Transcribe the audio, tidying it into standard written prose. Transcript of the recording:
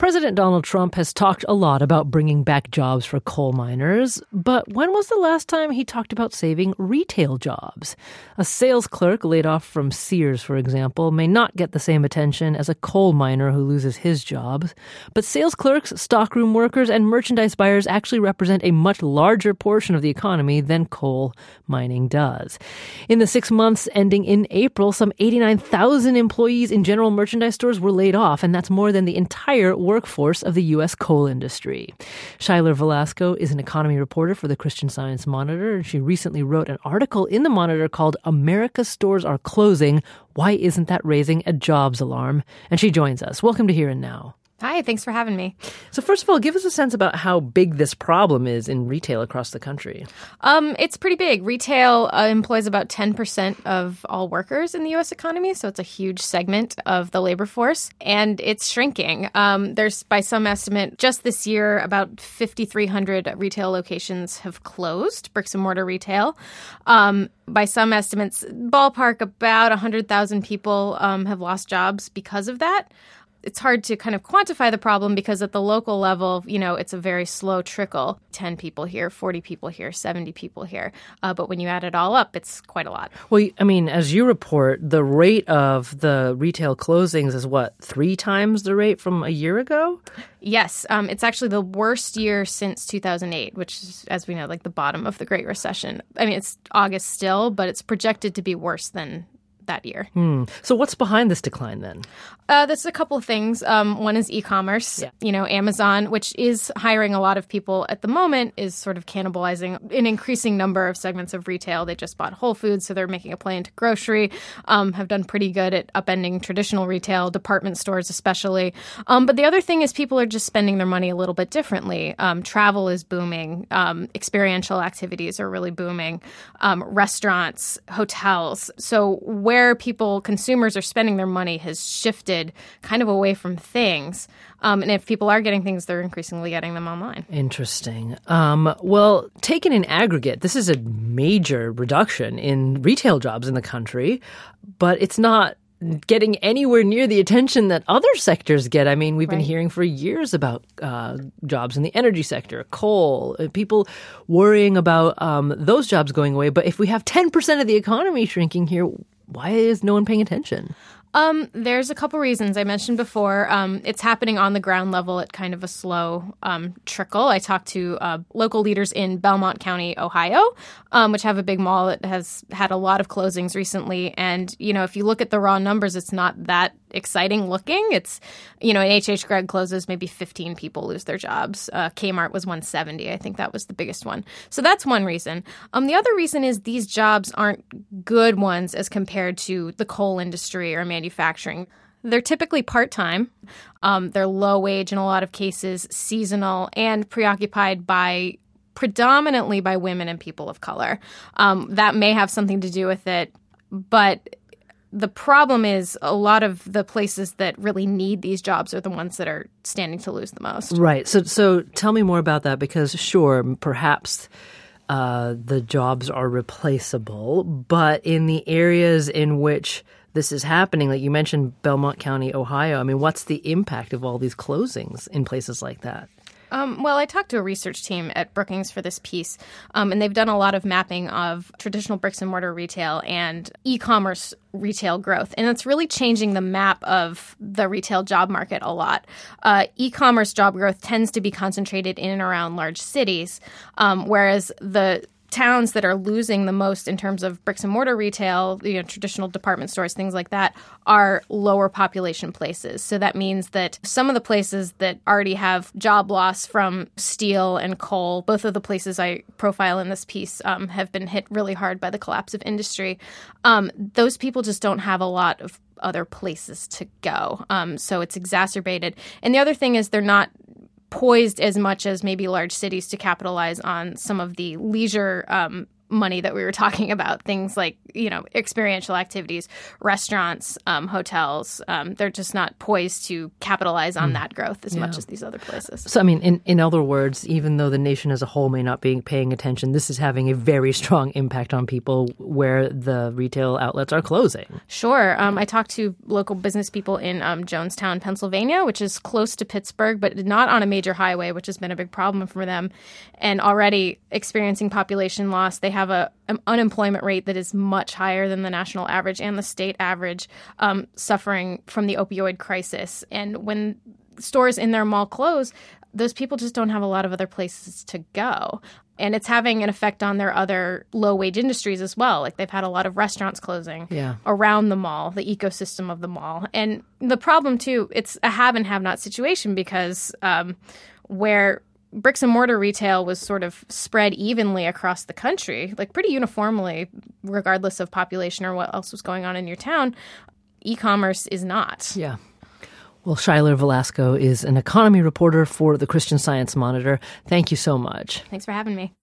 President Donald Trump has talked a lot about bringing back jobs for coal miners, but when was the last time he talked about saving retail jobs? A sales clerk laid off from Sears, for example, may not get the same attention as a coal miner who loses his job. But sales clerks, stockroom workers, and merchandise buyers actually represent a much larger portion of the economy than coal mining does. In the 6 months ending in April, some 89,000 employees in general merchandise stores were laid off, and that's more than the entire workforce of the U.S. coal industry. Schuyler Velasco is an economy reporter for the Christian Science Monitor, and she recently wrote an article in the Monitor called "America's Stores Are Closing. Why Isn't That Raising a Jobs Alarm?" And she joins us. Welcome to Here and Now. Hi, thanks for having me. So first of all, give us a sense about how big this problem is in retail across the country. It's pretty big. Retail employs about 10% of all workers in the U.S. economy, so it's a huge segment of the labor force, and it's shrinking. There's, by some estimate, just this year, about 5,300 retail locations have closed, bricks and mortar retail. By some estimates, ballpark, about 100,000 people have lost jobs because of that. It's hard to kind of quantify the problem because at the local level, it's a very slow trickle. 10 people here, 40 people here, 70 people here. But when you add it all up, it's quite a lot. Well, I mean, as you report, the rate of the retail closings is 3 times the rate from a year ago? Yes. It's actually the worst year since 2008, which is, as we know, like the bottom of the Great Recession. I mean, it's August still, but it's projected to be worse than that year. So what's behind this decline then? There's a couple of things. One is e-commerce. Yeah. Amazon, which is hiring a lot of people at the moment, is sort of cannibalizing an increasing number of segments of retail. They just bought Whole Foods, so they're making a play into grocery, have done pretty good at upending traditional retail, department stores especially. But the other thing is people are just spending their money a little bit differently. Travel is booming. Experiential activities are really booming. Restaurants, hotels. So where consumers are spending their money has shifted kind of away from things. And if people are getting things, they're increasingly getting them online. Interesting. Well, taken in aggregate, this is a major reduction in retail jobs in the country, but it's not getting anywhere near the attention that other sectors get. I mean, we've been hearing for years about jobs in the energy sector, coal, people worrying about those jobs going away. But if we have 10% of the economy shrinking here, why is no one paying attention? There's a couple reasons. I mentioned before, it's happening on the ground level at kind of a slow trickle. I talked to local leaders in Belmont County, Ohio, which have a big mall that has had a lot of closings recently. And, if you look at the raw numbers, it's not that exciting looking. It's, an H.H. Gregg closes, maybe 15 people lose their jobs. Kmart was 170. I think that was the biggest one. So that's one reason. The other reason is these jobs aren't good ones as compared to the coal industry or manufacturing. They're typically part-time. They're low wage in a lot of cases, seasonal, and preoccupied predominantly by women and people of color. That may have something to do with it, but the problem is a lot of the places that really need these jobs are the ones that are standing to lose the most. Right. So tell me more about that because, sure, perhaps the jobs are replaceable, but in the areas in which this is happening, like you mentioned Belmont County, Ohio, I mean, what's the impact of all these closings in places like that? Well, I talked to a research team at Brookings for this piece, and they've done a lot of mapping of traditional bricks and mortar retail and e-commerce retail growth. And it's really changing the map of the retail job market a lot. E-commerce job growth tends to be concentrated in and around large cities, whereas the towns that are losing the most in terms of bricks and mortar retail, traditional department stores, things like that, are lower population places. So that means that some of the places that already have job loss from steel and coal, both of the places I profile in this piece have been hit really hard by the collapse of industry. Those people just don't have a lot of other places to go. So it's exacerbated. And the other thing is they're not poised as much as maybe large cities to capitalize on some of the leisure money that we were talking about, things like, experiential activities, restaurants, hotels. They're just not poised to capitalize on that growth as much as these other places. So, I mean, in other words, even though the nation as a whole may not be paying attention, this is having a very strong impact on people where the retail outlets are closing. Sure. I talked to local business people in Jonestown, Pennsylvania, which is close to Pittsburgh, but not on a major highway, which has been a big problem for them, and already experiencing population loss. They have an unemployment rate that is much higher than the national average and the state average, suffering from the opioid crisis. And when stores in their mall close, those people just don't have a lot of other places to go. And it's having an effect on their other low-wage industries as well. Like they've had a lot of restaurants closing around the mall, the ecosystem of the mall. And the problem, too, it's a have and have-not situation because where bricks and mortar retail was sort of spread evenly across the country, like pretty uniformly, regardless of population or what else was going on in your town, e-commerce is not. Yeah. Well, Schuyler Velasco is an economy reporter for the Christian Science Monitor. Thank you so much. Thanks for having me.